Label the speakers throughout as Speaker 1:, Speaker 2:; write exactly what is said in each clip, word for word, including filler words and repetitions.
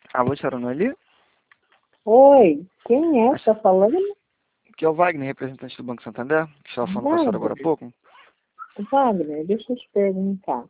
Speaker 1: Alô, senhora Noeli?
Speaker 2: Oi, quem é que está falando?
Speaker 1: Aqui é o Wagner, representante do Banco Santander, que estava falando com a senhora agora há
Speaker 2: Wagner,
Speaker 1: pouco.
Speaker 2: Wagner, deixa eu te perguntar.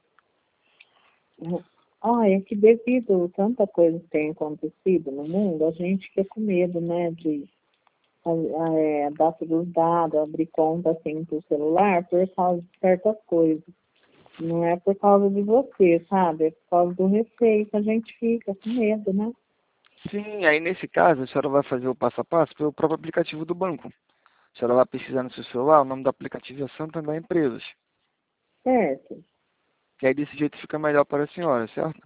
Speaker 2: Olha, que devido a tanta coisa que tem acontecido no mundo, a gente fica com medo, né, de é, dar todos os dados, abrir conta assim pro celular por causa de certas coisas. Não é por causa de você, sabe? É por causa do receio que a gente fica com medo, né?
Speaker 1: Sim, aí nesse caso, a senhora vai fazer o passo a passo pelo próprio aplicativo do banco. A senhora vai pesquisar no seu celular, o nome do aplicativo é Santander Empresas.
Speaker 2: Certo,
Speaker 1: Que aí desse jeito fica melhor para a senhora, certo?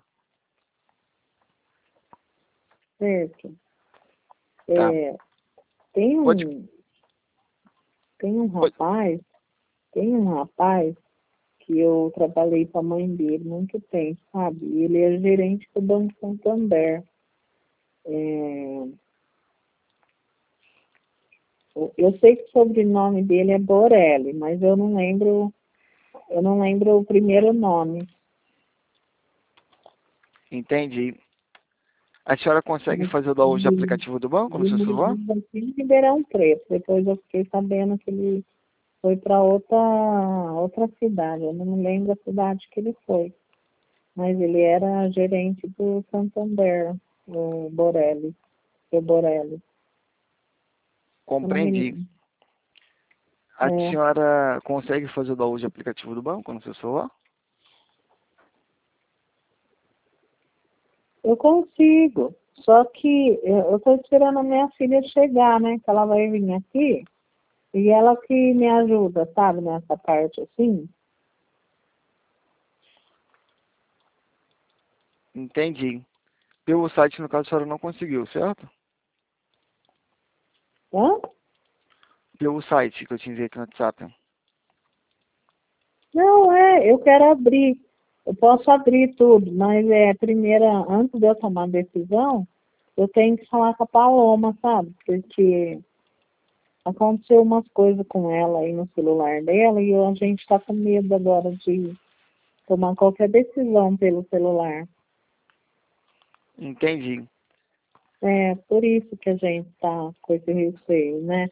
Speaker 2: certo.
Speaker 1: Tá.
Speaker 2: É, tem
Speaker 1: Pode,
Speaker 2: um, tem um
Speaker 1: pode.
Speaker 2: rapaz, tem um rapaz que eu trabalhei com a mãe dele muito tempo, sabe? Ele é gerente do Banco Santander. É, eu sei que o sobrenome dele é Borelli, mas eu não lembro, eu não lembro o primeiro nome.
Speaker 1: Entendi. A senhora consegue
Speaker 2: Mas
Speaker 1: fazer o download do
Speaker 2: ele,
Speaker 1: aplicativo do banco no seu
Speaker 2: ele
Speaker 1: celular?
Speaker 2: vive aqui em Ribeirão Preto. Depois eu fiquei sabendo que ele foi para outra, outra cidade. Eu não me lembro a cidade que ele foi. Mas ele era gerente do Santander, o Borelli, o Borelli. Eu não me
Speaker 1: Compreendi.
Speaker 2: lembro.
Speaker 1: A
Speaker 2: É,
Speaker 1: senhora consegue fazer o download do aplicativo do banco no seu celular?
Speaker 2: eu consigo. Só que eu estou esperando a minha filha chegar, né? Que ela vai vir aqui e ela que me ajuda, sabe, nessa parte assim.
Speaker 1: Entendi. Pelo site, no caso, a senhora não conseguiu, certo?
Speaker 2: Hã?
Speaker 1: Pelo site que eu te enviei aqui no WhatsApp.
Speaker 2: Não, é, eu quero abrir. Eu posso abrir tudo, mas é, primeiro, antes de eu tomar a decisão, eu tenho que falar com a Paloma, sabe? Porque aconteceu umas coisas com ela aí no celular dela e a gente está com medo agora de tomar qualquer decisão pelo celular.
Speaker 1: Entendi.
Speaker 2: É por isso que a gente está com esse receio, né?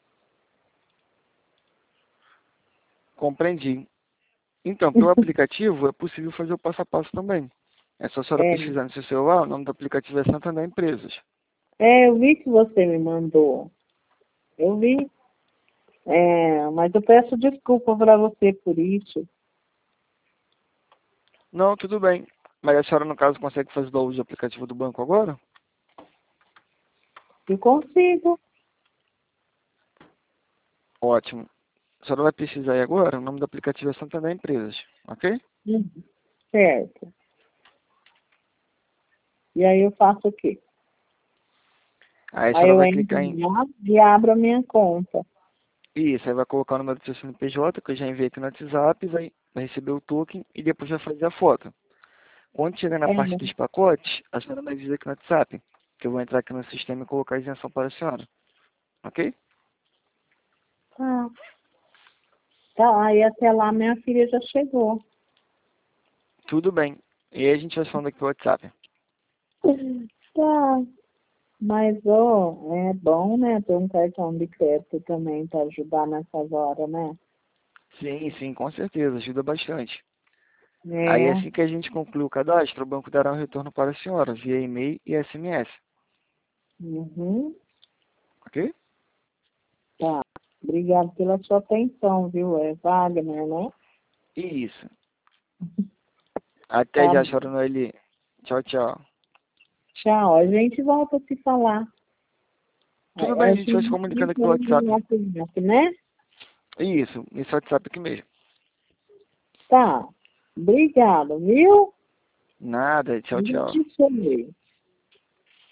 Speaker 1: Compreendi. Então, pelo aplicativo é possível fazer o passo a passo também. É só a senhora
Speaker 2: É,
Speaker 1: pesquisar no seu celular, o nome do aplicativo é Santander Empresas.
Speaker 2: é, eu vi que você me mandou. Eu vi. É, mas eu peço desculpa para você por isso.
Speaker 1: Não, tudo bem. Mas a senhora, no caso, consegue fazer o download do aplicativo do banco agora?
Speaker 2: Eu consigo.
Speaker 1: Ótimo. A senhora vai pesquisar aí agora, o nome do aplicativo é Santander Empresas, ok?
Speaker 2: Uhum. Certo. E aí eu faço o quê?
Speaker 1: Aí a
Speaker 2: Aí
Speaker 1: senhora
Speaker 2: eu
Speaker 1: vai
Speaker 2: entro
Speaker 1: clicar em
Speaker 2: lá e abro a minha conta.
Speaker 1: isso, aí vai colocar o número do seu C N P J, que eu já enviei aqui no WhatsApp, vai, vai receber o token e depois vai fazer a foto. Quando chegar na
Speaker 2: É,
Speaker 1: parte dos pacotes, a senhora vai dizer aqui no WhatsApp, que eu vou entrar aqui no sistema e colocar a isenção para a senhora. Ok?
Speaker 2: tá. Tá, aí até lá minha filha já chegou.
Speaker 1: Tudo bem. E aí a gente vai falando aqui pelo WhatsApp.
Speaker 2: Tá. Mas, ó, é bom, né, ter um cartão de crédito também para ajudar nessas horas, né?
Speaker 1: Sim, sim, com certeza, ajuda bastante. Aí
Speaker 2: É.
Speaker 1: assim que a gente concluir o cadastro, o banco dará um retorno para a senhora, via e-mail e S M S.
Speaker 2: Uhum.
Speaker 1: Ok?
Speaker 2: Tá. Obrigado pela sua atenção, viu? É Wagner, né?
Speaker 1: Isso. Até
Speaker 2: Tá.
Speaker 1: já, senhora Noeli. Tchau, tchau.
Speaker 2: Tchau. A gente volta a se falar. A,
Speaker 1: Tudo bem,
Speaker 2: a
Speaker 1: a gente vai se
Speaker 2: gente
Speaker 1: comunicando aqui pelo
Speaker 2: entende no
Speaker 1: WhatsApp.
Speaker 2: WhatsApp, né?
Speaker 1: Isso, nesse WhatsApp aqui mesmo.
Speaker 2: Tá. Obrigada, viu?
Speaker 1: Nada, tchau,
Speaker 2: Eu
Speaker 1: tchau.
Speaker 2: te chamei.